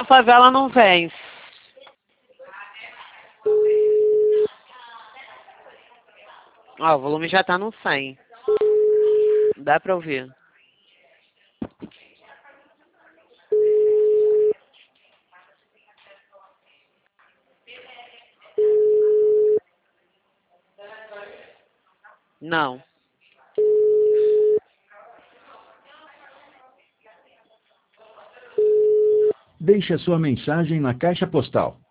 favela não vem. Ó, o volume já tá no 100. Dá pra ouvir. Não. Deixe a sua mensagem na caixa postal